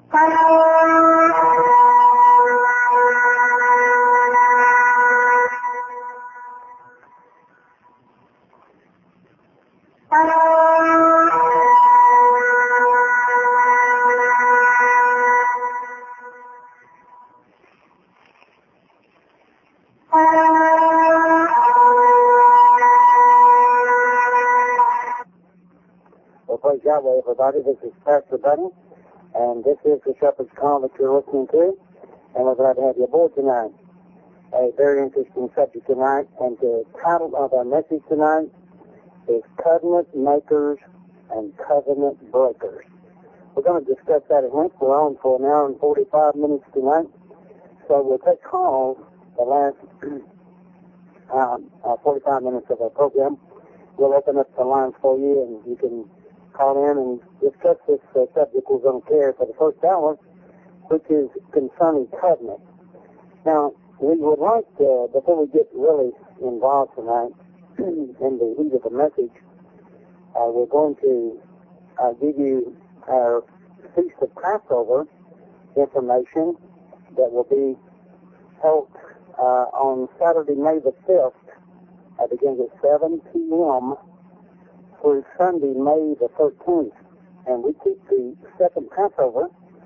Well, praise Yahweh, everybody. This is Pastor Budden, and this is the Shepherd's Call that you're listening to, and we're glad to have you aboard tonight. A very interesting subject tonight, and the title of our message tonight is Covenant Makers and Covenant Breakers. We're going to discuss that at length. We're on for an hour and 45 minutes tonight, so we'll take calls the last 45 minutes of our program. We'll open up the lines for you, and you can call in and discuss this subject we're going to carry for the first hour, which is concerning covenant. Now, we would like to, before we get really involved tonight in the heat of the message, we're going to give you our Feast of Passover information that will be held on Saturday, May the 5th. It begins at 7 p.m. through Sunday, May the 13th. And we keep the second Passover.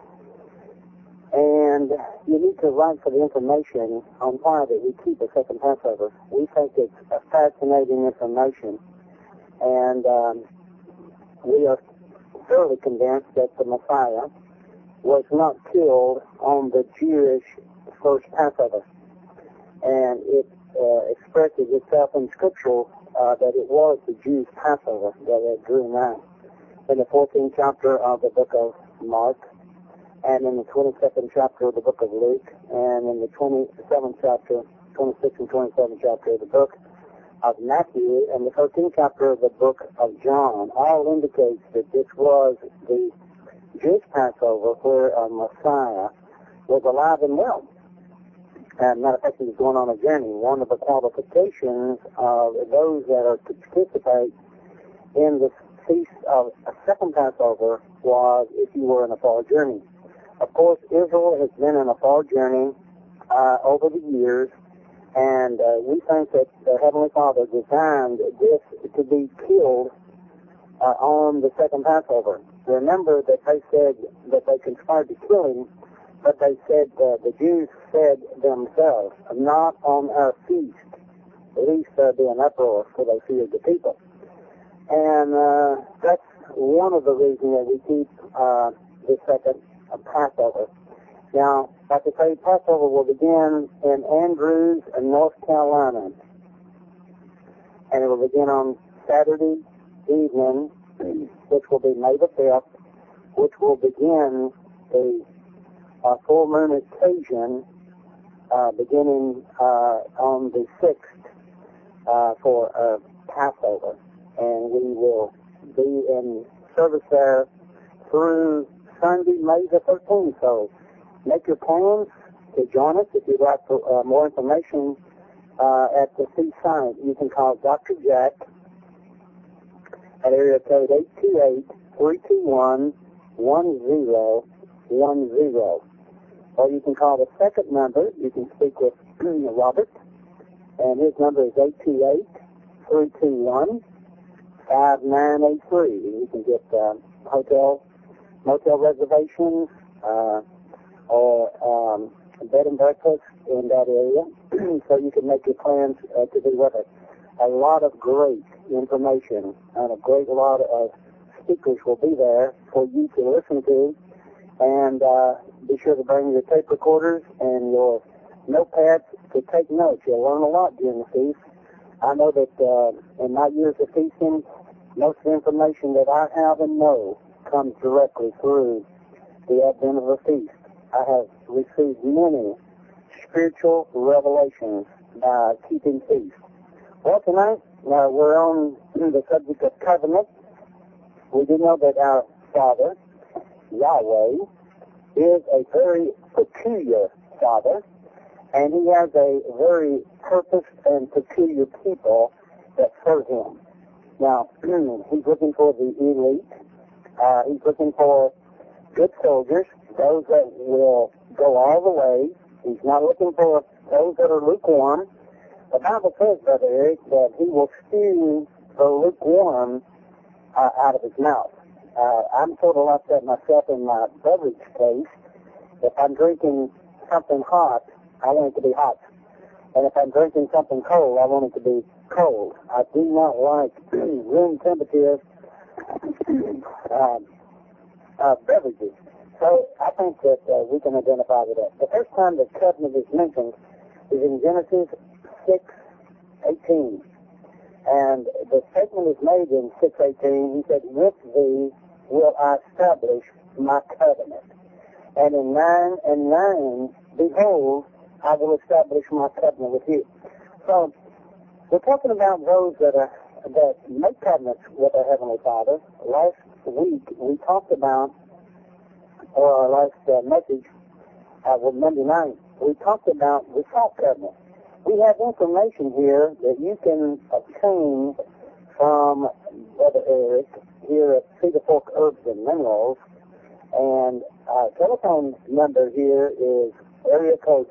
And you need to write for the information on why that we keep the second Passover. We think it's a fascinating information. And we are thoroughly convinced that the Messiah was not killed on the Jewish first Passover. And it expresses itself in Scripture that it was the Jews' Passover that drew nigh. In the 14th chapter of the book of Mark, and in the 22nd chapter of the book of Luke, and in the 27th chapter, 26th and 27th chapter of the book of Matthew, and the 13th chapter of the book of John, all indicates that this was the Jewish Passover where a Messiah was alive and well. Matter of fact, he was going on a journey. One of the qualifications of those that are to participate in the feast of a second Passover was if you were in a far journey. Of course, Israel has been in a far journey over the years, and we think that the Heavenly Father designed this to be killed on the second Passover. Remember that they said that they conspired to kill him, but they said, the Jews said themselves, not on our feast, lest there be an uproar, for they feared the people. And that's one of the reasons that we keep the second Passover. Now, like I say, Passover will begin in Andrews, North Carolina. And it will begin on Saturday evening, which will be May the 5th, which will begin the full moon occasion beginning on the 6th for Passover. And we will be in service there through Sunday, May the 13th. So make your plans to join us. If you'd like more information at the feast site, you can call Dr. Jack at area code 828-321-1010. Or you can call the second number. You can speak with Robert, and his number is 828-321-5983. You can get motel reservations or bed and breakfast in that area, so you can make your plans to be with us. A lot of great information and a great lot of speakers will be there for you to listen to. And be sure to bring your tape recorders and your notepads to take notes. You'll learn a lot during the feast. I know that in my years of feasting, most of the information that I have and know comes directly through the advent of the feast. I have received many spiritual revelations by keeping feast. Well, tonight we're on the subject of covenant. We do know that our Father, Yahweh, is a very peculiar Father, and he has a very purposed and peculiar people that serve him. Now, he's looking for the elite. He's looking for good soldiers, those that will go all the way. He's not looking for those that are lukewarm. The Bible says, Brother Eric, that he will spew the lukewarm out of his mouth. I'm sort of like that myself in my beverage case. If I'm drinking something hot, I want it to be hot. And if I'm drinking something cold, I want it to be cold. I do not like room temperature beverages. So I think that we can identify with that. The first time that covenant is mentioned is in Genesis 6:18. And the statement is made in 6:18. He said, with thee will I establish my covenant. And in 9:9, behold, I will establish my covenant with you. So we're talking about those that make covenants with our Heavenly Father. Last week we talked about, or our last message was Monday night, we talked about the salt covenant. We have information here that you can obtain from Brother Eric here at Cedar Fork Herbs and Minerals. And our telephone number here is area code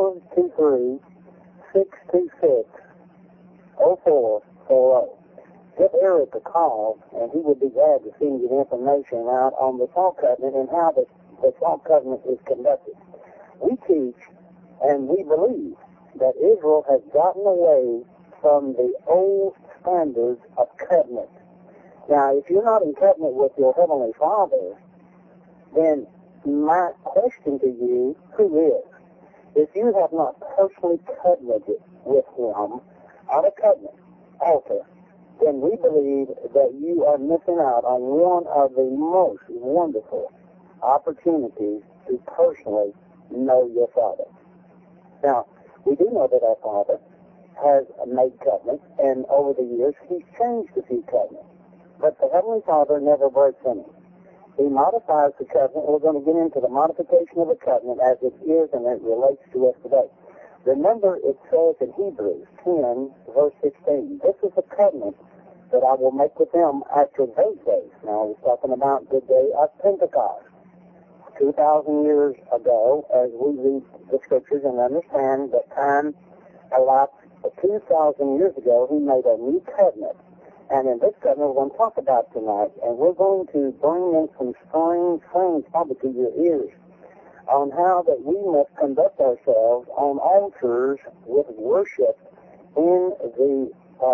423-626-0440. Give Eric a call, and he would be glad to send you the information out on the salt covenant and how the salt covenant is conducted. We teach and we believe that Israel has gotten away from the old standards of covenant. Now, if you're not in covenant with your Heavenly Father, then my question to you, who is? If you have not personally covenanted with Him on a covenant altar, then we believe that you are missing out on one of the most wonderful opportunities to personally know your Father. Now, we do know that our Father has made covenants, and over the years He's changed a few covenants. But the Heavenly Father never breaks any. He modifies the covenant. We're going to get into the modification of the covenant as it is and it relates to us today. Remember, it says in Hebrews 10, verse 16, this is the covenant that I will make with them after those days. Now, we're talking about the day of Pentecost. 2,000 years ago, as we read the Scriptures and understand that time elapsed 2,000 years ago, He made a new covenant. And in this covenant we're going to talk about tonight, and we're going to bring in some strange things probably to your ears on how that we must conduct ourselves on altars with worship in the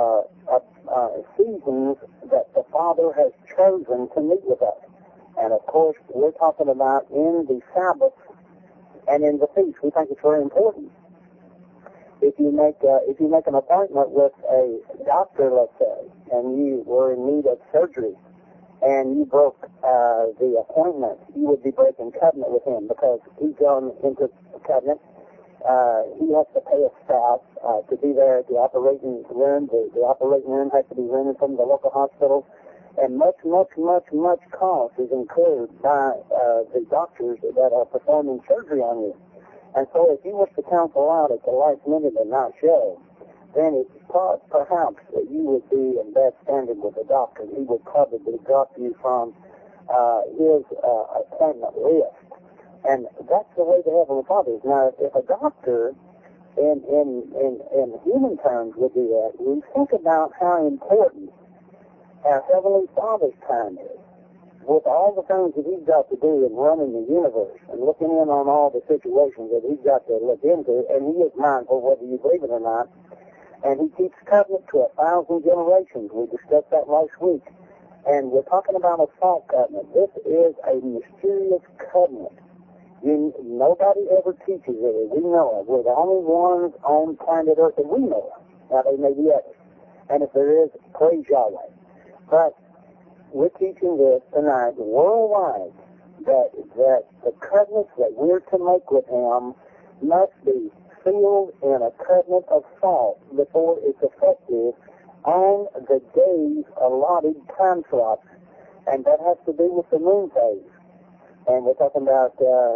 seasons that the Father has chosen to meet with us. And of course, we're talking about in the Sabbath and in the feast. We think it's very important. If you make an appointment with a doctor, let's say, and you were in need of surgery, and you broke the appointment, you would be breaking covenant with him because he's gone into covenant. He has to pay a staff to be there at the operating room. The operating room has to be rented from the local hospital, and much cost is incurred by the doctors that are performing surgery on you. And so if you was to cancel out at the last minute and not show, then it's perhaps that you would be in bad standing with the doctor. He would probably drop you from his appointment list. And that's the way the Heavenly Father is. Now, if a doctor in human terms would do that, we think about how important our Heavenly Father's time is. With all the things that He's got to do in running the universe and looking in on all the situations that He's got to look into, and He is mindful whether you believe it or not, and He keeps covenant to 1,000 generations. We discussed that last week. And we're talking about a salt covenant. This is a mysterious covenant. Nobody ever teaches it as we know of. We're the only ones on planet Earth that we know of. Now, there may be others. And if there is, praise Yahweh. But we're teaching this tonight worldwide that the covenants that we're to make with Him must be sealed in a covenant of salt before it's effective on the days allotted time slots. And that has to do with the moon phase. And we're talking about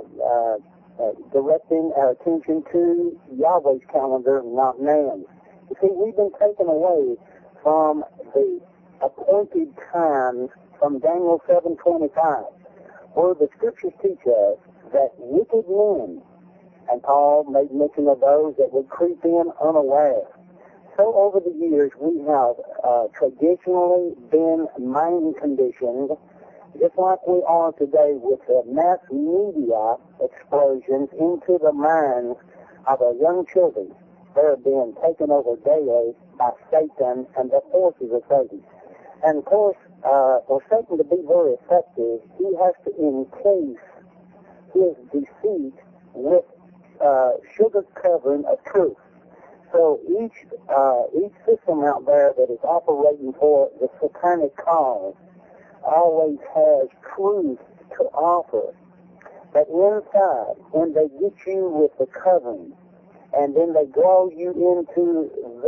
directing our attention to Yahweh's calendar, not man's. You see, we've been taken away from the appointed times from Daniel 7:25, where the scriptures teach us that wicked men, and Paul made mention of those that would creep in unaware. So over the years, we have traditionally been mind conditioned, just like we are today with the mass media explosions into the minds of our young children. They're being taken over daily by Satan and the forces of Satan. And of course, for Satan to be very effective, he has to encase his deceit with sugar covering of truth. So each system out there that is operating for the satanic cause always has truth to offer. But inside, when they get you with the covering, and then they draw you into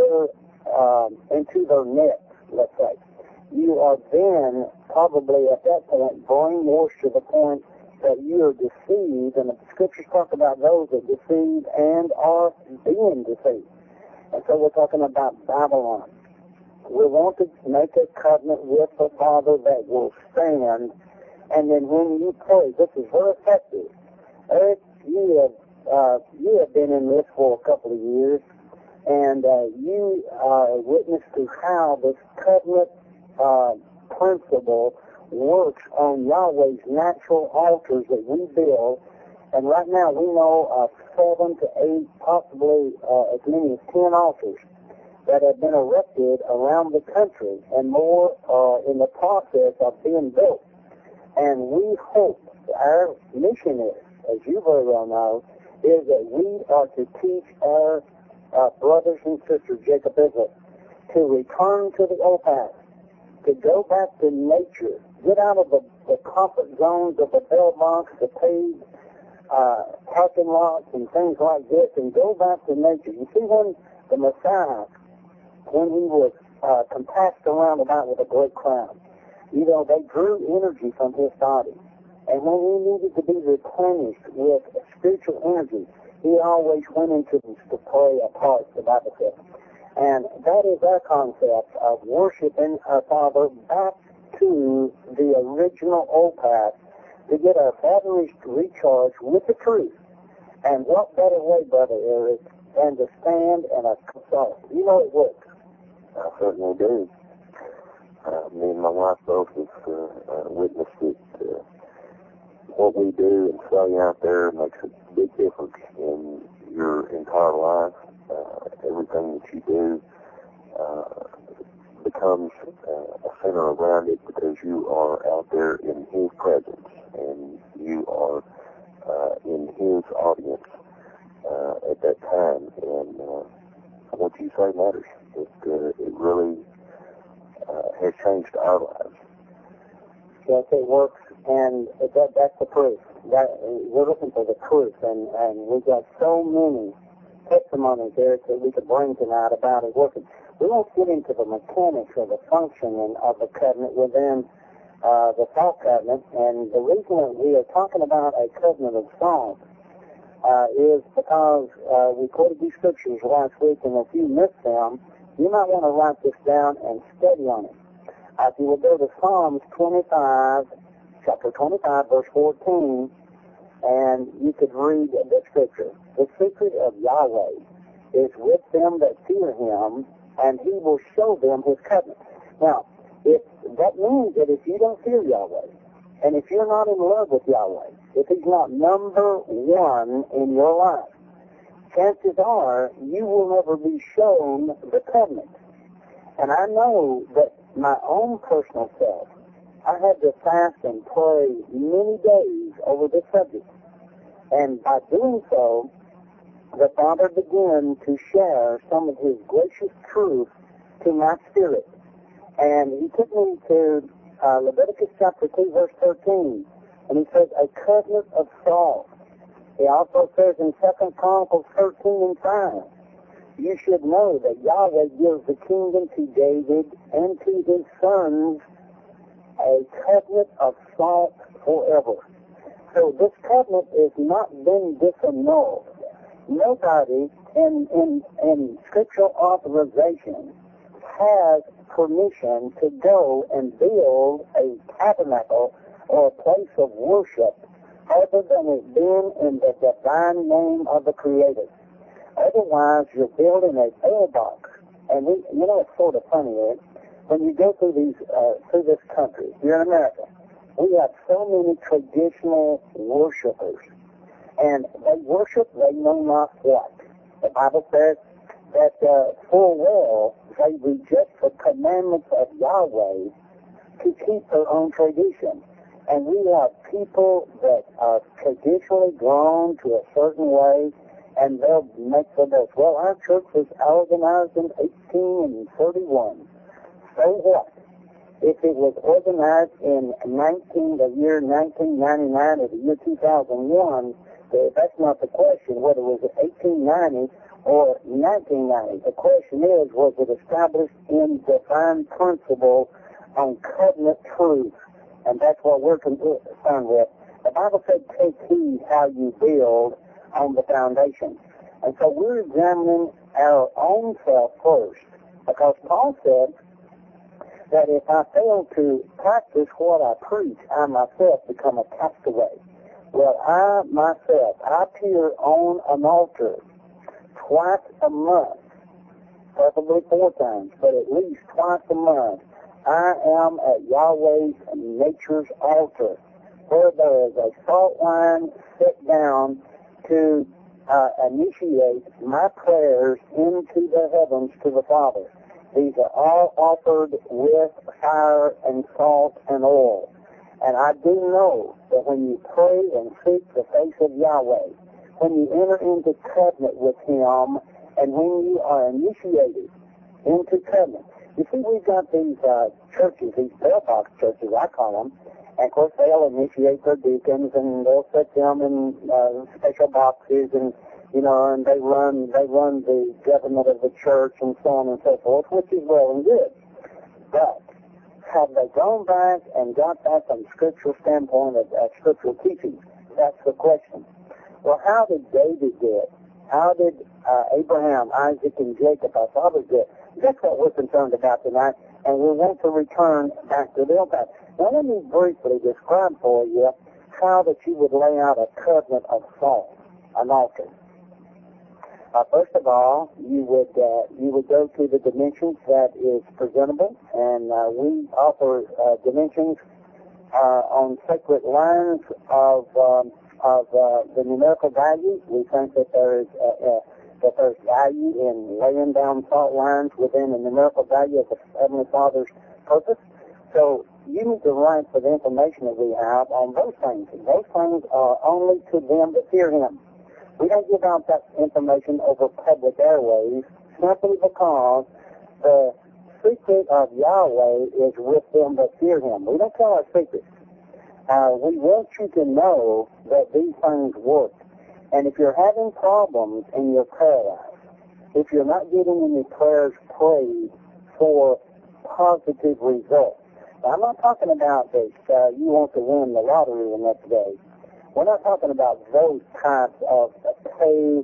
their net, let's say, you are then probably at that point brainwashed to the point that you are deceived, and the scriptures talk about those that deceive and are being deceived. And so we're talking about Babylon. We want to make a covenant with the Father that will stand, and then when you pray, this is very effective. Eric, you have been in this for a couple of years, and you are a witness to how this covenant principle works on Yahweh's natural altars that we build. And right now we know of 7 to 8, possibly as many as 10 altars that have been erected around the country, and more in the process of being built. And we hope, our mission is, as you very well know, is that we are to teach our brothers and sisters, Jacob Israel, to return to the old path, to go back to nature, get out of the comfort zones of the bell box, the paved parking lots and things like this, and go back to nature. You see, when the Messiah, when he was compassed around about with a great crowd, you know, they drew energy from his body. And when he needed to be replenished with spiritual energy, he always went into this to pray apart, the Bible says. And that is our concept of worshiping our Father back to the original old path, to get our batteries recharged with the truth. And what better way, Brother Eric, than to stand and consult? You know it works. I certainly do. Me and my wife both have witnessed it. What we do and say out there makes a big difference in your entire life. Everything that you do becomes a center around it because you are out there in His presence and you are in His audience at that time. And what you say matters. It really has changed our lives. Yes, it works, and that's the proof. We're looking for the proof, and we've got so many testimonies there that we could bring tonight about it working. We won't get into the mechanics or the functioning of the covenant within the salt covenant, and the reason that we are talking about a covenant of salt is because we quoted these scriptures last week, and if you missed them, you might want to write this down and study on it. If you will go to Psalms 25, chapter 25, verse 14, and you could read the scripture. The secret of Yahweh is with them that fear Him, and He will show them His covenant. Now, that means that if you don't fear Yahweh, and if you're not in love with Yahweh, if He's not number one in your life, chances are you will never be shown the covenant. And I know that my own personal self, I had to fast and pray many days over this subject. And by doing so, the Father began to share some of His gracious truth to my spirit. And He took me to Leviticus chapter 2, verse 13. And He says, a covenant of salt. He also says in 2 Chronicles 13 and 5, you should know that Yahweh gives the kingdom to David and to his sons a covenant of salt forever. So this covenant has not been disannulled. Nobody in scriptural authorization has permission to go and build a tabernacle or a place of worship other than it being in the divine name of the Creator. Otherwise, you're building a mailbox. And it's sort of funny, Ed. When you go through this country, here in America, we have so many traditional worshipers. And they worship, they know not what. The Bible says that full well they reject the commandments of Yahweh to keep their own tradition. And we have people that are traditionally drawn to a certain way, and they'll make the most. Well, our church was organized in 1831. So what? If it was organized in the year 1999 or the year 2001, that's not the question, whether it was 1890 or 1990. The question is, was it established in divine principle on covenant truth? And that's what we're concerned with. The Bible said, take heed how you build on the foundation. And so we're examining our own self first, because Paul said that if I fail to practice what I preach, I myself become a castaway. Well, I appear on an altar twice a month, probably 4 times, but at least twice a month. I am at Yahweh's nature's altar, where there is a salt line set down to initiate my prayers into the heavens to the Father. These are all offered with fire and salt and oil. And I do know that when you pray and seek the face of Yahweh, when you enter into covenant with Him, and when you are initiated into covenant, you see, we've got these churches, these mailbox churches, I call them, and of course they'll initiate their deacons, and they'll set them in special boxes, and and they run the government of the church and so on and so forth, which is well and good. But have they gone back and got that from scriptural standpoint of scriptural teaching? That's the question. Well, how did David do it? How did Abraham, Isaac, and Jacob, our fathers, do it? That's what we're concerned about tonight, and we want to return back to the old path. Now, let me briefly describe for you how that you would lay out a covenant of salt, an altar. First of all, you would go to the dimensions that is presentable, and we offer dimensions on sacred lines of the numerical value. We think that there's value in laying down salt lines within the numerical value of the Heavenly Father's purpose. So you need to write for the information that we have on those things. Those things are only to them that fear Him. We don't give out that information over public airways simply because the secret of Yahweh is with them that fear Him. We don't tell our secrets. We want you to know that these things work. And if you're having problems in your prayer life, if you're not getting any prayers prayed for positive results, now, I'm not talking about that you want to win the lottery the next day. We're not talking about those types of pray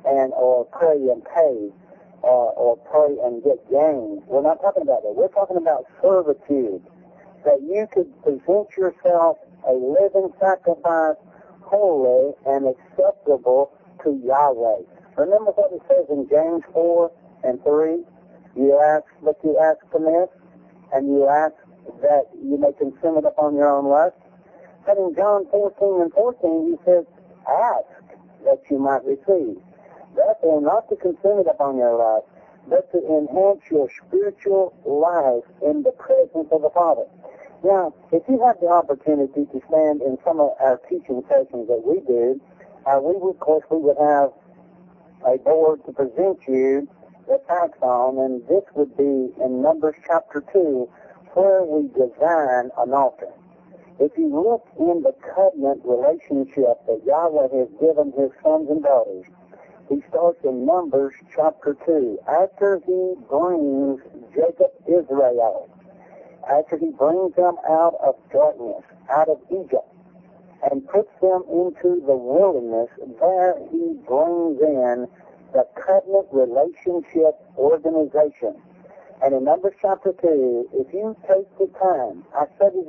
and pay, or pray and get gain. We're not talking about that. We're talking about servitude, that you could present yourself a living sacrifice, holy and acceptable to Yahweh. Remember what it says in James 4:3? You ask, but you ask amiss, and you ask that you may consume it upon your own lust. But in John 14:14, He says, ask that you might receive. Therefore, not to consume it upon your lust, but to enhance your spiritual life in the presence of the Father. Now, if you have the opportunity to stand in some of our teaching sessions that we do, we would have a board to present you the facts on, and this would be in Numbers chapter 2, where we design an altar. If you look in the covenant relationship that Yahweh has given His sons and daughters, He starts in Numbers chapter 2. After He brings Jacob, Israel, after He brings them out of darkness, out of Egypt, and puts them into the wilderness, there He brings in the covenant relationship organization. And in Numbers chapter 2, if you take the time, I studied this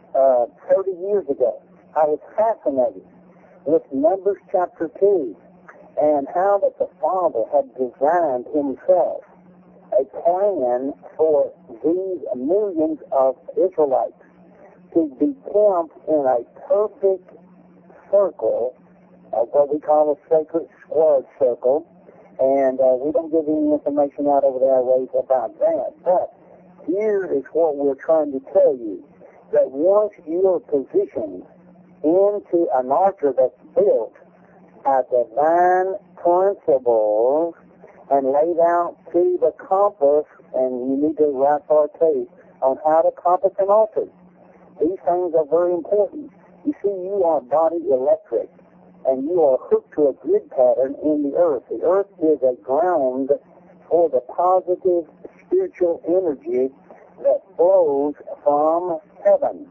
30 years ago, I was fascinated with Numbers chapter 2 and how that the Father had designed himself a plan for these millions of Israelites to be camped in a perfect circle, what we call a sacred squad circle, and we don't give any information out over the airways about that. But here is what we're trying to tell you, that once you are positioned into an altar that's built by divine principles and laid out to the compass, and you need to write our tape on how to compass an altar. These things are very important. You see, you are body electric, and you are hooked to a grid pattern in the earth. The earth is a ground for the positive spiritual energy that flows from heaven.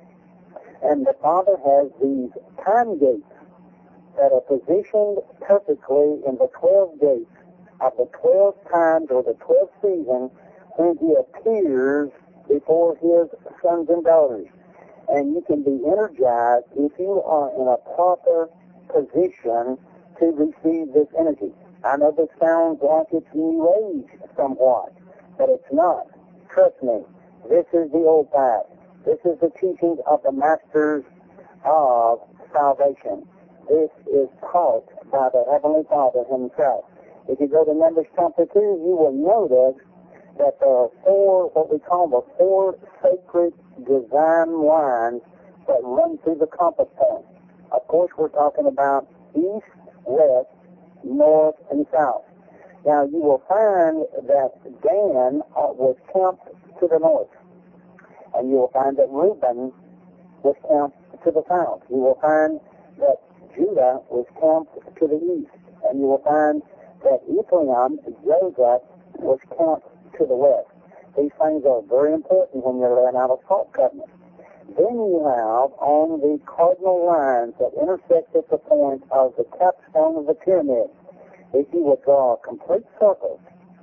And the Father has these time gates that are positioned perfectly in the 12 gates of the 12 times or the 12 seasons when he appears before his sons and daughters. And you can be energized if you are in a proper position to receive this energy. I know this sounds like it's New Age somewhat, but it's not. Trust me, this is the old path. This is the teachings of the masters of salvation. This is taught by the Heavenly Father himself. If you go to Numbers chapter 2, you will notice that there are what we call the four sacred design lines that run through the compass point. Of course, we're talking about east, west, north, and south. Now, you will find that Dan was camped to the north, and you will find that Reuben was camped to the south. You will find that Judah was camped to the east, and you will find that Ephraim, Joseph, was camped to the west. These things are very important when you're laying out a salt covenant. Then you have on the cardinal lines that intersect at the point of the capstone of the pyramid. If you would draw a complete circle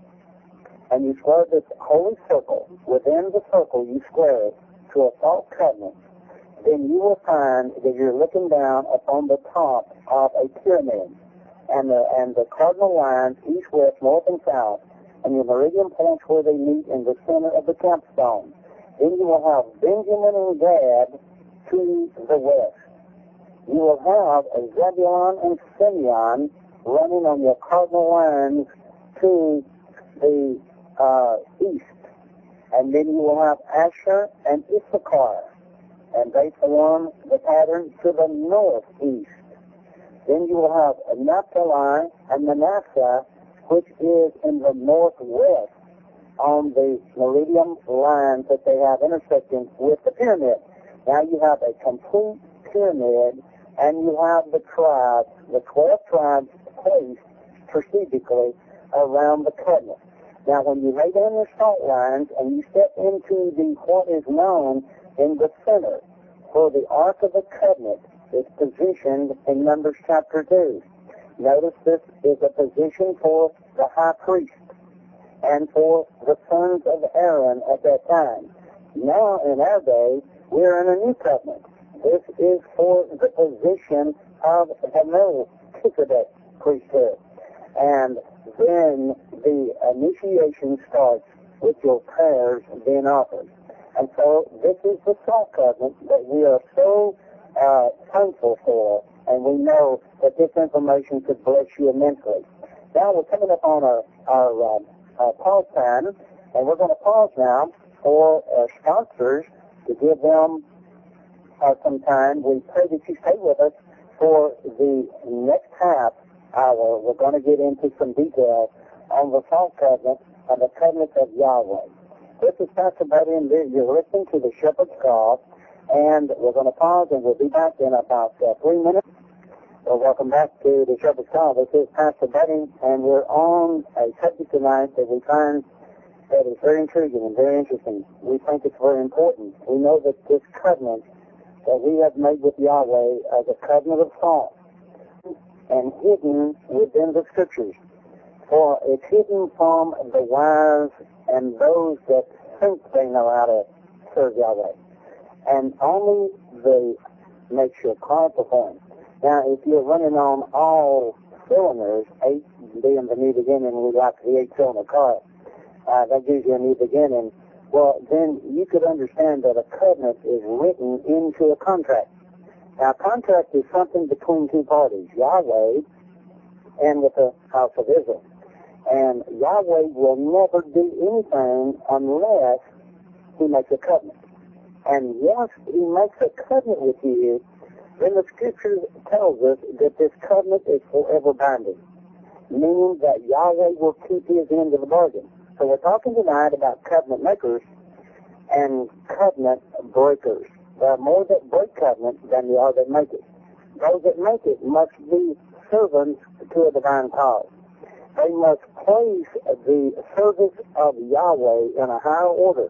and you square this holy circle, within the circle you square it to a salt covenant, then you will find that you're looking down upon the top of a pyramid. And the cardinal lines, east, west, north, and south, and your meridian points where they meet in the center of the capstone. Then you will have Benjamin and Gad to the west. You will have Zebulun and Simeon running on your cardinal lines to the east. And then you will have Asher and Issachar, and they form the pattern to the northeast. Then you will have Naphtali and Manasseh, which is in the northwest on the meridian lines that they have intersecting with the pyramid. Now you have a complete pyramid, and you have the tribes, the 12 tribes placed strategically around the covenant. Now when you lay down your salt lines and you step into what is known in the center, where the Ark of the Covenant is positioned in Numbers chapter 2. Notice this is a position for the high priest and for the sons of Aaron at that time. Now, in our day, we're in a new covenant. This is for the position of the Melchizedek priesthood. And then the initiation starts with your prayers being offered. And so this is the salt covenant that we are so thankful for, and we know that this information could bless you immensely. Now we're coming up on our pause time, and we're going to pause now for our sponsors to give them some time. We pray that you stay with us for the next half hour. We're going to get into some details on the salt covenant and the covenant of Yahweh. This is Pastor Buddy, and you're listening to the Shepherd's Call, and we're going to pause, and we'll be back in about 3 minutes. So welcome back to the Shepherd's Call. This is Pastor Buddy, and we're on a subject tonight that we find that is very intriguing and very interesting. We think it's very important. We know that this covenant that we have made with Yahweh as a covenant of salt and hidden within the Scriptures. For it's hidden from the wise and those that think they know how to serve Yahweh. and only the makes your car perform. Now, if you're running on all cylinders, 8 being the new beginning, we like the 8-cylinder car, that gives you a new beginning, well, then you could understand that a covenant is written into a contract. Now, a contract is something between two parties, Yahweh and with the house of Israel. And Yahweh will never do anything unless he makes a covenant. And once he makes a covenant with you, then the scripture tells us that this covenant is forever binding, meaning that Yahweh will keep his end of the bargain. So we're talking tonight about covenant makers and covenant breakers. There are more that break covenant than there are that make it. Those that make it must be servants to a divine cause. They must place the service of Yahweh in a higher order.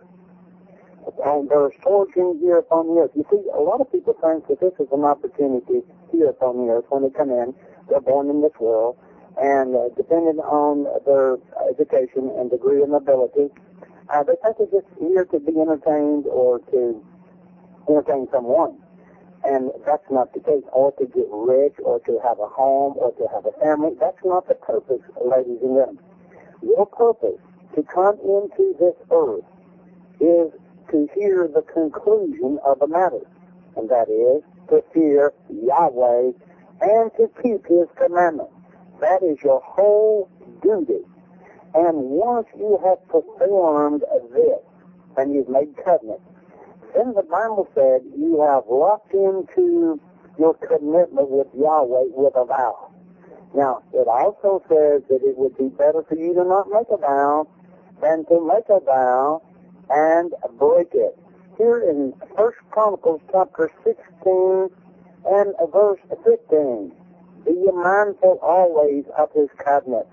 And their sojourn here upon the earth. You see, a lot of people think that this is an opportunity here upon the earth when they come in. They're born in this world, and depending on their education and degree and ability, they think they're just here to be entertained or to entertain someone. And that's not the case. Or to get rich, or to have a home, or to have a family. That's not the purpose, ladies and gentlemen. Your purpose to come into this earth is to hear the conclusion of the matter, and that is to fear Yahweh and to keep his commandments. That is your whole duty. And once you have performed this, and you've made covenant, then the Bible said you have locked into your commitment with Yahweh with a vow. Now, it also says that it would be better for you to not make a vow than to make a vow and break it. Here in 1 Chronicles chapter 16 and verse 15, be ye mindful always of his covenant.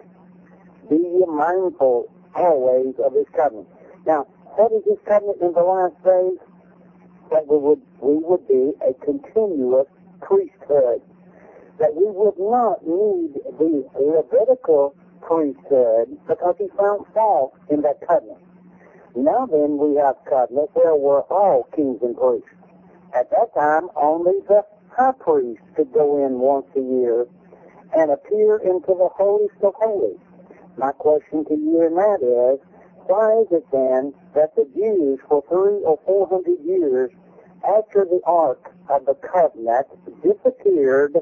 Be ye mindful always of his covenant. Now, what is his covenant in the last days? That we would be a continuous priesthood. That we would not need the Levitical priesthood because he found fault in that covenant. Now then, we have covenant where we're all kings and priests. At that time, only the high priest could go in once a year and appear into the holiest of holies. My question to you in that is, why is it then that the Jews for 300 or 400 years after the Ark of the Covenant disappeared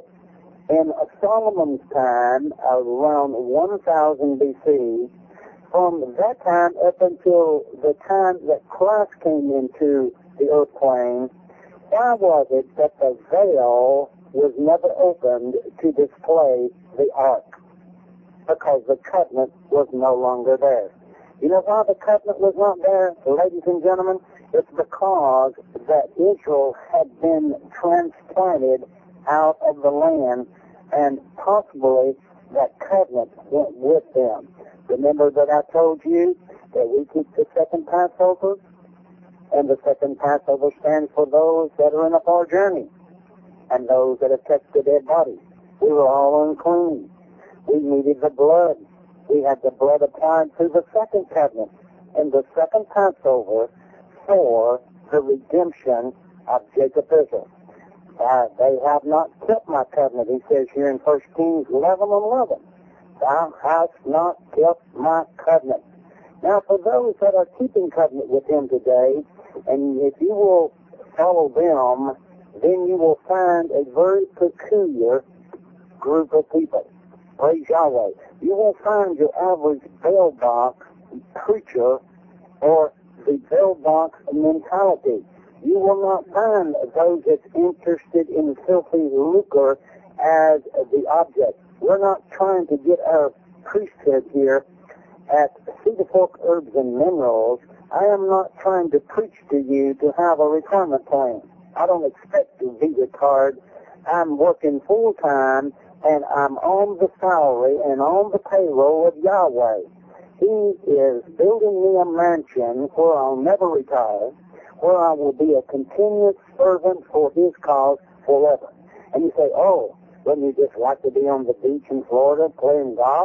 in Solomon's time around 1000 BC, from that time up until the time that Christ came into the earth plane, why was it that the veil was never opened to display the ark? Because the covenant was no longer there. You know why the covenant was not there, ladies and gentlemen? It's because that Israel had been transplanted out of the land, and possibly that covenant went with them. Remember that I told you that we keep the second Passover, and the second Passover stands for those that are in a far journey and those that have touched the dead body. We were all unclean. We needed the blood. We had the blood applied to the second covenant and the second Passover for the redemption of Jacob Israel. They have not kept my covenant, he says here in 1 Kings 11:11. Thou hast not kept my covenant. Now, for those that are keeping covenant with him today, and if you will follow them, then you will find a very peculiar group of people. Praise Yahweh. You will find your average bell box preacher or the bell box mentality. You will not find those that's interested in filthy lucre as the object. We're not trying to get our priesthood here at Cedar Fork Herbs and Minerals. I am not trying to preach to you to have a retirement plan. I don't expect to be retired. I'm working full time, and I'm on the salary and on the payroll of Yahweh. He is building me a mansion where I'll never retire, where I will be a continuous servant for his cause forever. And you say, oh, wouldn't you just like to be on the beach in Florida playing golf?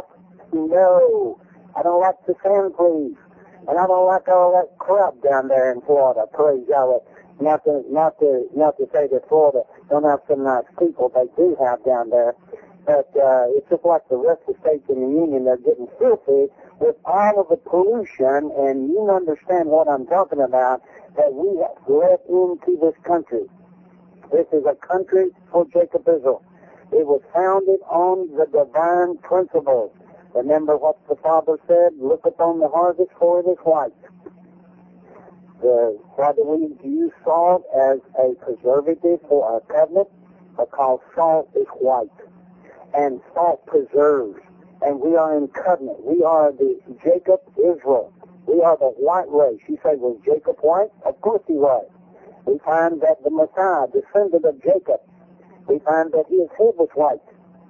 No, I don't like the sand, please. And I don't like all that crap down there in Florida, praise Yahweh. Not to say that Florida don't have some nice people. They do have down there. But it's just like the rest of the states in the Union. They're getting filthy with all of the pollution, and you understand what I'm talking about, that we have let into this country. This is a country for Jacob Israel. It was founded on the divine principles. Remember what the Father said, look upon the harvest, for it is white. Why do we use salt as a preservative for our covenant? Because salt is white, and salt preserves. And we are in covenant. We are the Jacob Israel. We are the white race. You say, was Jacob white? Of course he was. We find that the Messiah, descendant of Jacob, we find that his head was white,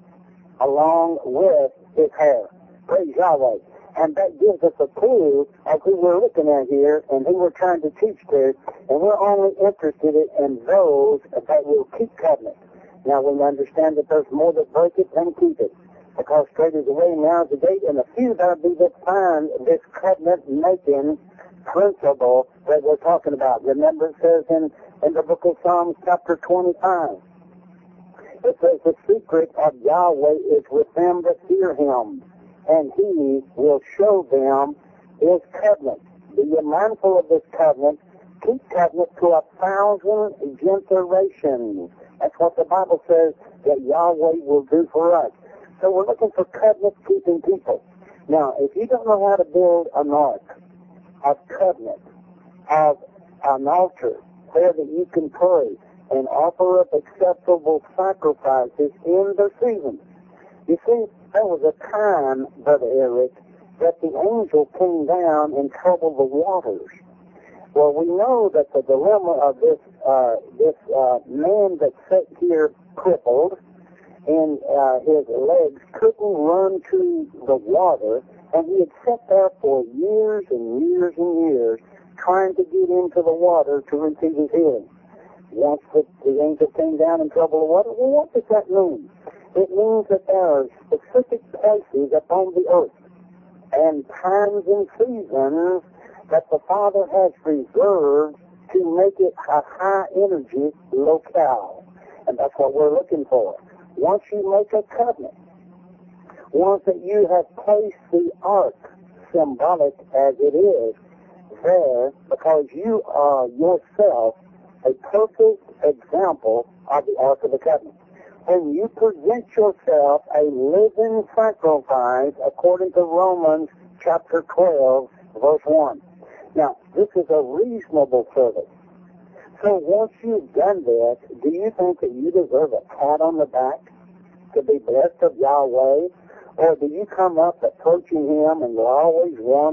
along with his hair. Praise Yahweh. And that gives us a clue of who we're looking at here and who we're trying to teach to. And we're only interested in those that will keep covenant. Now we understand that there's more that break it than keep it. Because straight is the way, now is the gate, and a few there be that find this covenant-making principle that we're talking about. Remember, it says in the book of Psalms, chapter 25, it says, the secret of Yahweh is with them that fear him, and he will show them his covenant. Be ye mindful of this covenant. Keep covenant to 1,000 generations. That's what the Bible says that Yahweh will do for us. So we're looking for covenant-keeping people. Now, if you don't know how to build an ark of covenant, of an altar where that you can pray and offer up acceptable sacrifices in the season. You see, there was a time, Brother Eric, that the angel came down and troubled the waters. Well, we know that the dilemma of this man that sat here crippled, and his legs couldn't run to the water, and he had sat there for years and years and years trying to get into the water to receive his healing. Once the angel came down and troubled the water, well, what does that mean? It means that there are specific places upon the earth and times and seasons that the Father has reserved to make it a high-energy locale. And that's what we're looking for. Once you make a covenant, once that you have placed the ark, symbolic as it is, there, because you are yourself a perfect example of the ark of the covenant. When you present yourself a living sacrifice according to Romans chapter 12, verse 1. Now, this is a reasonable service. So once you've done this, do you think that you deserve a pat on the back to be blessed of Yahweh? Or do you come up approaching him and you're always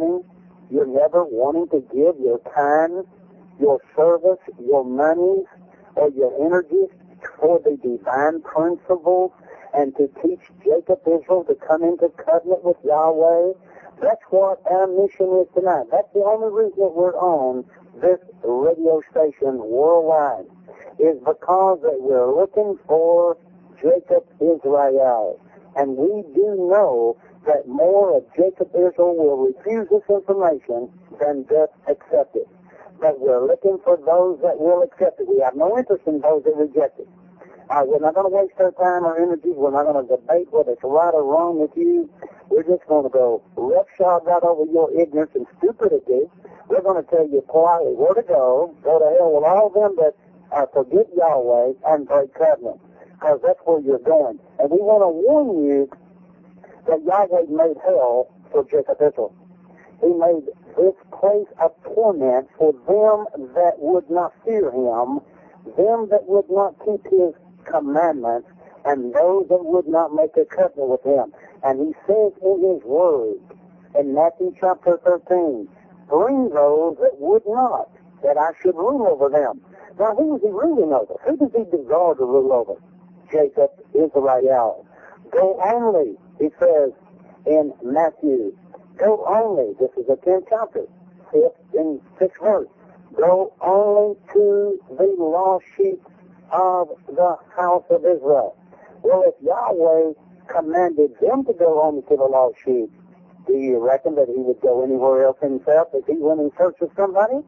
you're never wanting to give your time, your service, your money, or your energy for the divine principles and to teach Jacob Israel to come into covenant with Yahweh? That's what our mission is tonight. That's the only reason that we're on this radio station worldwide, is because that we're looking for Jacob Israel. And we do know that more of Jacob Israel will refuse this information than just accept it. But we're looking for those that will accept it. We have no interest in those that reject it. We're not going to waste our time or energy. We're not going to debate whether it's right or wrong with you. We're just going to go roughshod right over your ignorance and stupidity. We're going to tell you politely where to go. Go to hell with all of them that forget Yahweh and break covenant, because that's where you're going. And we want to warn you that Yahweh made hell for Jacob Israel. He made this place of torment for them that would not fear him, them that would not keep his commandments, and those that would not make a covenant with him. And he says in his word, in Matthew chapter 13, bring those that would not, that I should rule over them. Now, who is he ruling over? Who does he desire to rule over? Jacob Israel. Go only, he says in Matthew. Go only, this is the 10th chapter, 5th and 6th verse. Go only to the lost sheep of the house of Israel. Well, if Yahweh commanded them to go only to the lost sheep, do you reckon that he would go anywhere else himself if he went in search of somebody?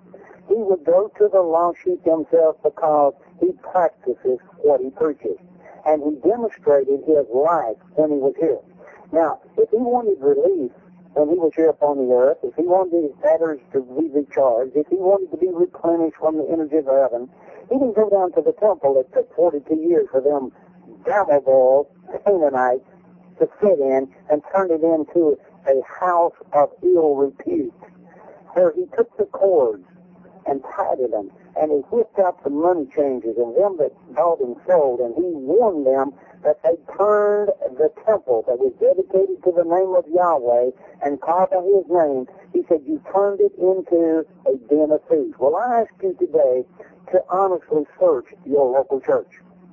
He would go to the lost sheep himself because he practices what he preaches. And he demonstrated his life when he was here. Now, if he wanted relief when he was here upon the earth, if he wanted his batteries to be recharged, if he wanted to be replenished from the energy of heaven, he didn't go down to the temple that took 42 years for them damnable Canaanites to sit in and turn it into a house of ill repute, where he took the cords and tied them, and he whipped out the money changers and them that bought and sold, and he warned them that they turned the temple that was dedicated to the name of Yahweh and called by his name. He said, you turned it into a den of thieves. Well, I ask you today to honestly search your local church.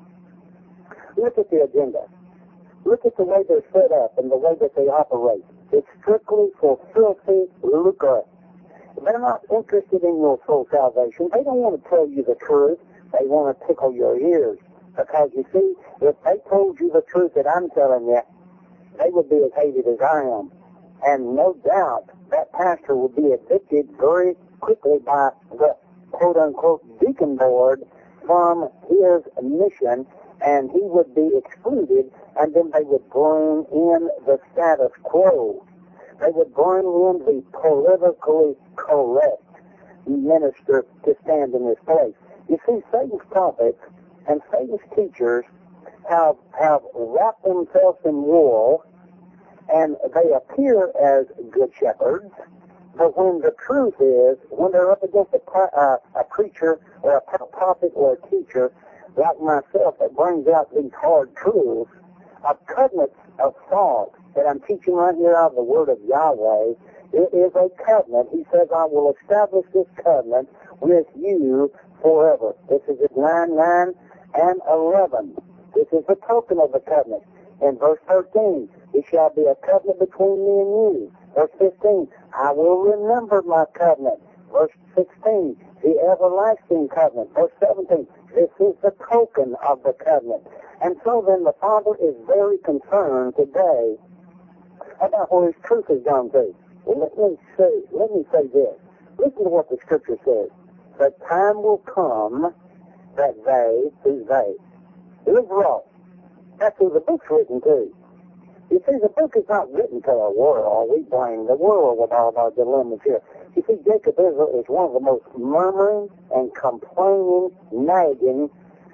Look at the agenda. Look at the way they're set up and the way that they operate. It's strictly for filthy lucre. They're not interested in your soul salvation. They don't want to tell you the truth. They want to tickle your ears. Because, you see, if they told you the truth that I'm telling you, they would be as hated as I am. And no doubt that pastor would be evicted very quickly by the quote-unquote deacon board from his mission, and he would be excluded, and then they would bring in the status quo. They would bring in the politically correct minister to stand in his place. You see, Satan's prophets and Satan's teachers have wrapped themselves in wool, and they appear as good shepherds, but when the truth is, when they're up against a preacher or a prophet or a teacher like myself that brings out these hard truths, a covenant of thought that I'm teaching right here out of the Word of Yahweh, it is a covenant. He says, I will establish this covenant with you forever. This is at 9, 9, and 11. This is the token of the covenant. In verse 13, it shall be a covenant between me and you. Verse 15, I will remember my covenant. Verse 16, the everlasting covenant. Verse 17, this is the token of the covenant. And so then the Father is very concerned today about where his truth has gone to. Well, let me say this. Listen to what the Scripture says. The time will come that who's they? Israel. That's who the book's written to. You see, the book is not written to the world. We blame the world with all of our dilemmas here. You see, Jacob Israel is one of the most murmuring and complaining, nagging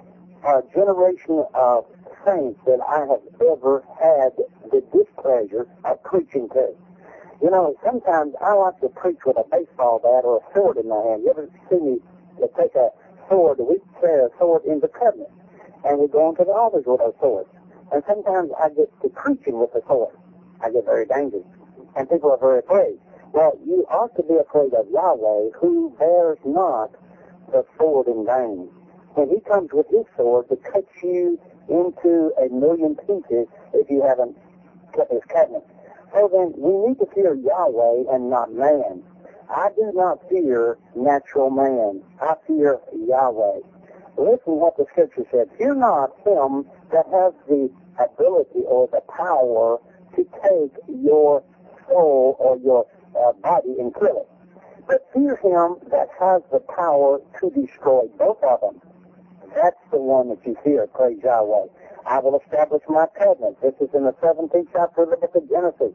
generation of saints that I have ever had the displeasure of preaching to. You know, sometimes I like to preach with a baseball bat or a sword in my hand. You ever see me take a sword? We carry a sword in the covenant, and we go into the altars with our swords. And sometimes I get to preaching with the sword. I get very dangerous, and people are very afraid. Well, you ought to be afraid of Yahweh, who bears not the sword in vain. When he comes with his sword to cut you into a million pieces if you haven't kept his covenant. So then, we need to fear Yahweh and not man. I do not fear natural man. I fear Yahweh. Listen what the Scripture said. Fear not him that has the ability or the power to take your soul or your body and kill it. But fear him that has the power to destroy both of them. That's the one that you fear, praise Yahweh. I will establish my covenant. This is in the 17th chapter of the book of Genesis.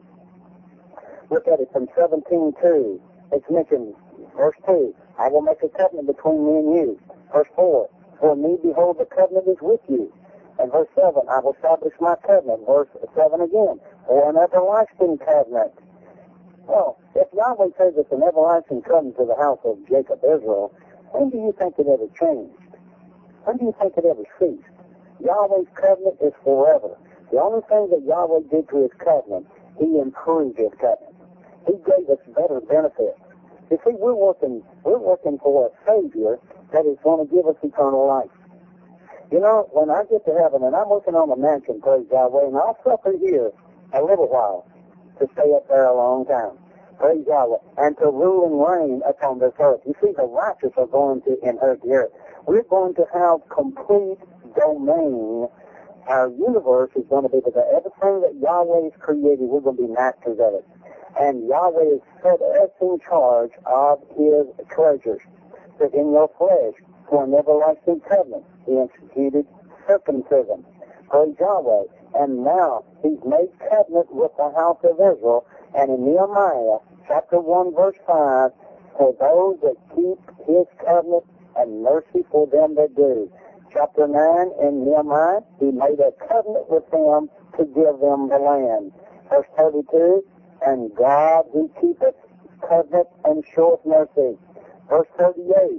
Look at it from 17:2. It's mentioned, verse 2, I will make a covenant between me and you. Verse 4, for me, behold, the covenant is with you. And verse 7, I will establish my covenant. Verse 7 again, for an everlasting covenant. Well, if Yahweh says it's an everlasting covenant to the house of Jacob Israel, when do you think it ever changed? When do you think it ever ceased? Yahweh's covenant is forever. The only thing that Yahweh did to his covenant, he improved his covenant. He gave us better benefits. You see, we're working for a Savior that is going to give us eternal life. You know, when I get to heaven, and I'm working on a mansion, praise Yahweh, and I'll suffer here a little while to stay up there a long time, praise Yahweh, and to rule and reign upon this earth. You see, the righteous are going to inherit the earth. We're going to have complete domain. Our universe is going to be with everything that Yahweh has created. We're going to be masters of it. And Yahweh has set us in charge of his treasures. that in your flesh for an everlasting covenant. He instituted circumcision. Praise Yahweh. And now he's made covenant with the house of Israel. And in Nehemiah chapter 1 verse 5, for those that keep his covenant and mercy for them that do. Chapter 9 in Nehemiah, he made a covenant with them to give them the land. Verse 32, and God who keepeth covenant and showeth mercy. Verse 38,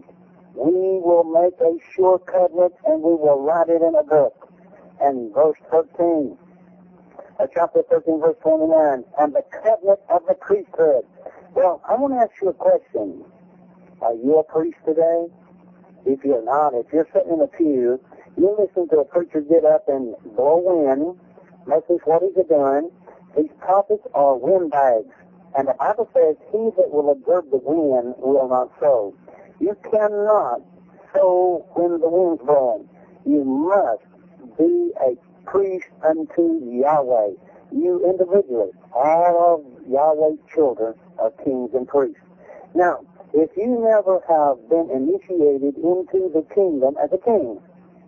we will make a sure covenant and we will write it in a book. And verse 13, chapter 13 verse 29, and the covenant of the priesthood. Well, I want to ask you a question. Are you a priest today? If you're not, if you're sitting in a pew, you listen to a preacher get up and blow wind. Notice what he's doing. These prophets are windbags. And the Bible says, he that will observe the wind will not sow. You cannot sow when the wind's blowing. You must be a priest unto Yahweh. You individually, all of Yahweh's children are kings and priests. Now, if you never have been initiated into the kingdom as a king,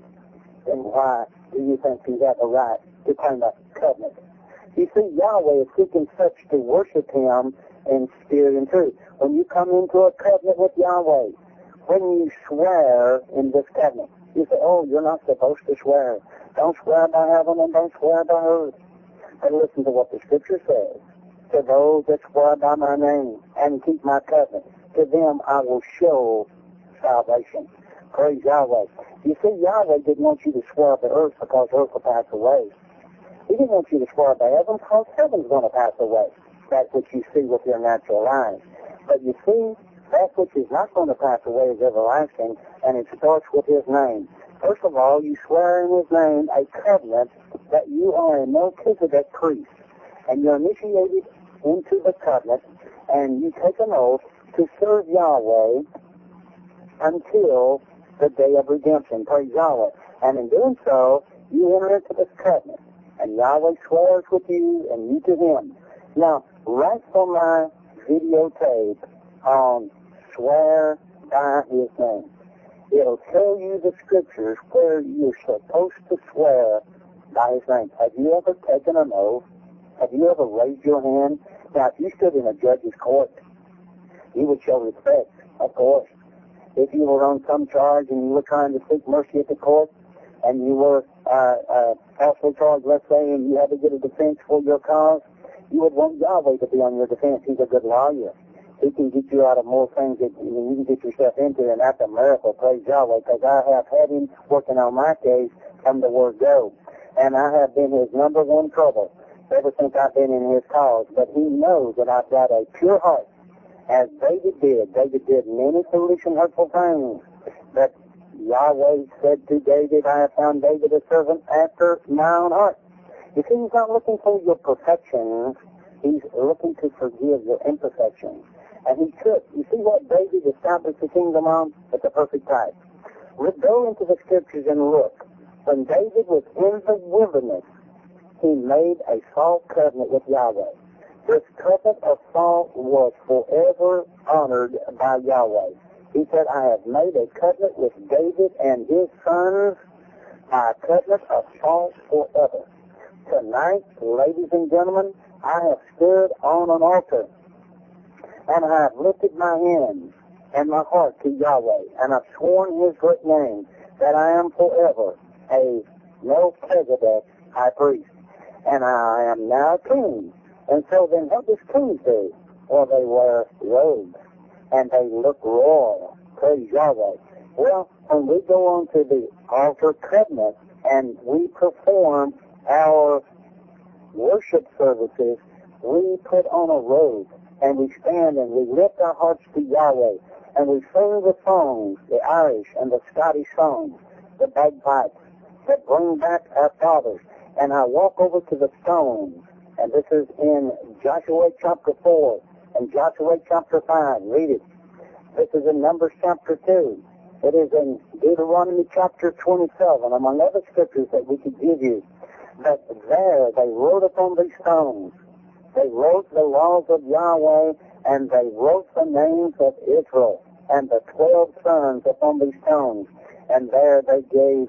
then why do you think you have a right to claim a covenant? You see, Yahweh is seeking such to worship him in spirit and truth. When you come into a covenant with Yahweh, when you swear in this covenant, you say, oh, you're not supposed to swear. Don't swear by heaven and don't swear by earth. But listen to what the Scripture says. To those that swear by my name and keep my covenant, to them I will show salvation. Praise Yahweh. You see, Yahweh didn't want you to swear by earth because earth will pass away. He didn't want you to swear by heaven because heaven's going to pass away. That's what you see with your natural eyes. But you see, that which is not going to pass away is everlasting, and it starts with his name. First of all, you swear in his name a covenant that you are a Melchizedek priest, and you're initiated into the covenant, and you take an oath to serve Yahweh until the day of redemption. Praise Yahweh. And in doing so, you enter into this covenant, and Yahweh swears with you and you to him. Now, right from my videotape on swear by his name, it'll tell you the scriptures where you're supposed to swear by his name. Have you ever taken an oath? Have you ever raised your hand? Now, if you stood in a judge's court, you would show respect, of course. If you were on some charge and you were trying to seek mercy at the court, and you were falsely charged, let's say, and you had to get a defense for your cause, you would want Yahweh to be on your defense. He's a good lawyer. He can get you out of more things that you can get yourself into, and that's a miracle. Praise Yahweh, because I have had him working on my case from the word go. And I have been his number one trouble ever since I've been in his cause. But he knows that I've got a pure heart, as David did. David did many foolish and hurtful things. But Yahweh said to David, I have found David a servant after my own heart. You see, he's not looking for your perfections. He's looking to forgive your imperfections. And he took, you see what David established the kingdom on? At the perfect time. Let's go into the scriptures and look. When David was in the wilderness, he made a salt covenant with Yahweh. This covenant of salt was forever honored by Yahweh. He said, I have made a covenant with David and his sons, a covenant of salt forever. Tonight, ladies and gentlemen, I have stood on an altar, and I have lifted my hands and my heart to Yahweh, and I've sworn his great name that I am forever a Melchizedek high priest, and I am now king. And so then what does kings do? Well, they wear robes, and they look royal. Praise Yahweh. Well, when we go on to the altar covenant and we perform our worship services, we put on a robe and we stand and we lift our hearts to Yahweh and we sing the songs, the Irish and the Scottish songs, the bagpipes that bring back our fathers. And I walk over to the stones, and this is in Joshua chapter 4 and Joshua chapter 5. Read it. This is in Numbers chapter 2. It is in Deuteronomy chapter 27, among other scriptures that we could give you. But there they wrote upon these stones. They wrote the laws of Yahweh, and they wrote the names of Israel. and the 12 sons upon these stones. And there they gave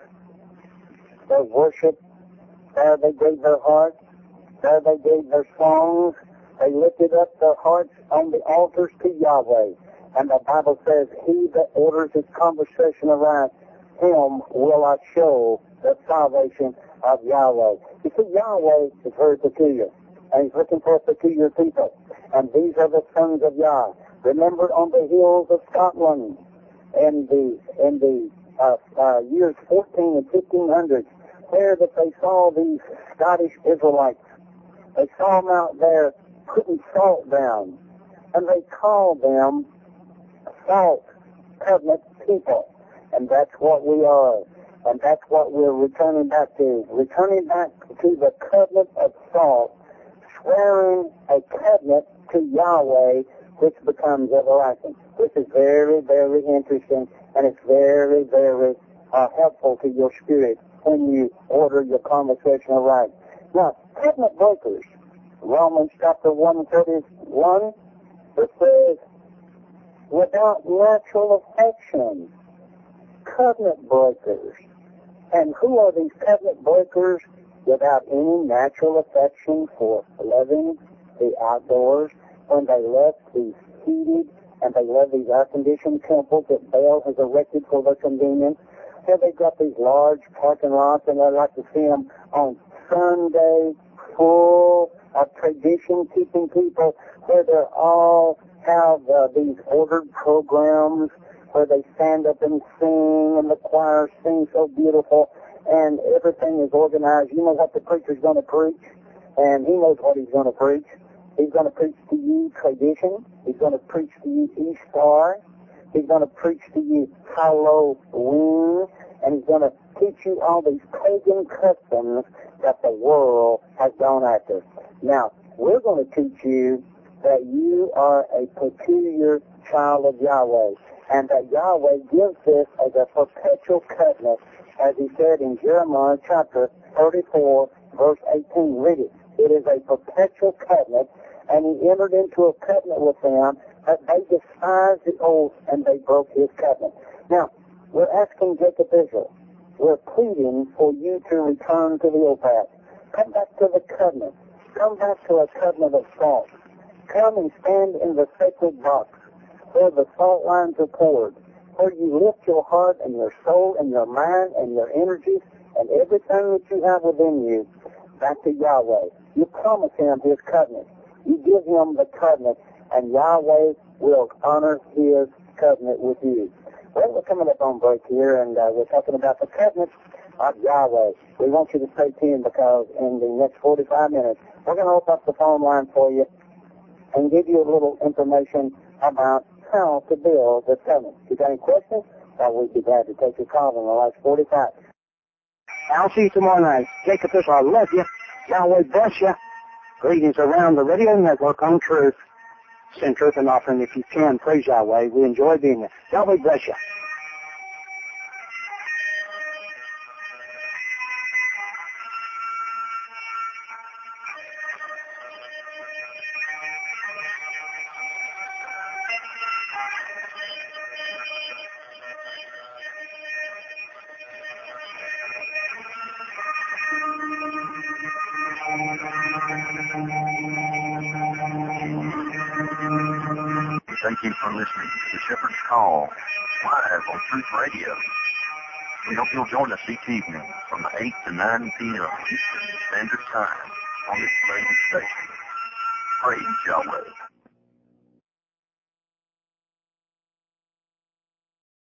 their worship, there they gave their heart, there they gave their songs. They lifted up their hearts on the altars to Yahweh. And the Bible says, he that orders his conversation aright, him will I show the salvation of Yahweh. You see, Yahweh is very peculiar, and he's looking for a peculiar people. And these are the sons of Yah. Remember on the hills of Scotland in the years 14 and 1500s, where that they saw these Scottish Israelites. They saw them out there putting salt down, and they called them salt covenant people. And that's what we are. And that's what we're returning back to. Returning back to the covenant of salt, swearing a covenant to Yahweh, which becomes everlasting. This is very, very interesting, and it's very, very helpful to your spirit when you order your conversation right. Now, covenant breakers, Romans chapter 1:31, it says, without natural affection, covenant breakers. And who are these covenant breakers? Without any natural affection for loving the outdoors, when they left these heated and they left these air-conditioned temples that Baal has erected for their convenience. Here they've got these large parking lots, and I'd like to see them on Sunday full of tradition-keeping people, where they all have these ordered programs where they stand up and sing, and the choir sings so beautiful, and everything is organized. You know what the preacher's going to preach, and he knows what he's going to preach. He's going to preach to you tradition. He's going to preach to you Easter. He's going to preach to you Halloween, and he's going to teach you all these pagan customs that the world has gone after. Now, we're going to teach you that you are a peculiar child of Yahweh, and that Yahweh gives this as a perpetual covenant, as he said in Jeremiah chapter 34, verse 18. Read it. It is a perpetual covenant, and he entered into a covenant with them that they despised the oath and they broke his covenant. Now, we're asking Jacob Israel, we're pleading for you to return to the old path. Come back to the covenant. Come back to a covenant of salt. Come and stand in the sacred box where the salt lines are poured, where you lift your heart and your soul and your mind and your energies and everything that you have within you back to Yahweh. You promise him his covenant. You give him the covenant, and Yahweh will honor his covenant with you. Well, we're coming up on break here, and we're talking about the covenant of Yahweh. We want you to stay tuned, because in the next 45 minutes, we're going to open up the phone line for you and give you a little information about how to build the covenant. If you got any questions, we'd be glad to take your call in the last 45. I'll see you tomorrow night. Jacob Israel, I love you. Yahweh bless you. Greetings around the radio network on Truth. Send Truth and offering if you can. Praise Yahweh. We enjoy being there. Yahweh bless you. Thank you for listening to The Shepherd's Call, live on Truth Radio. We hope you'll join us each evening from 8 to 9 p.m. Eastern Standard Time on this same station. Praise Yahweh.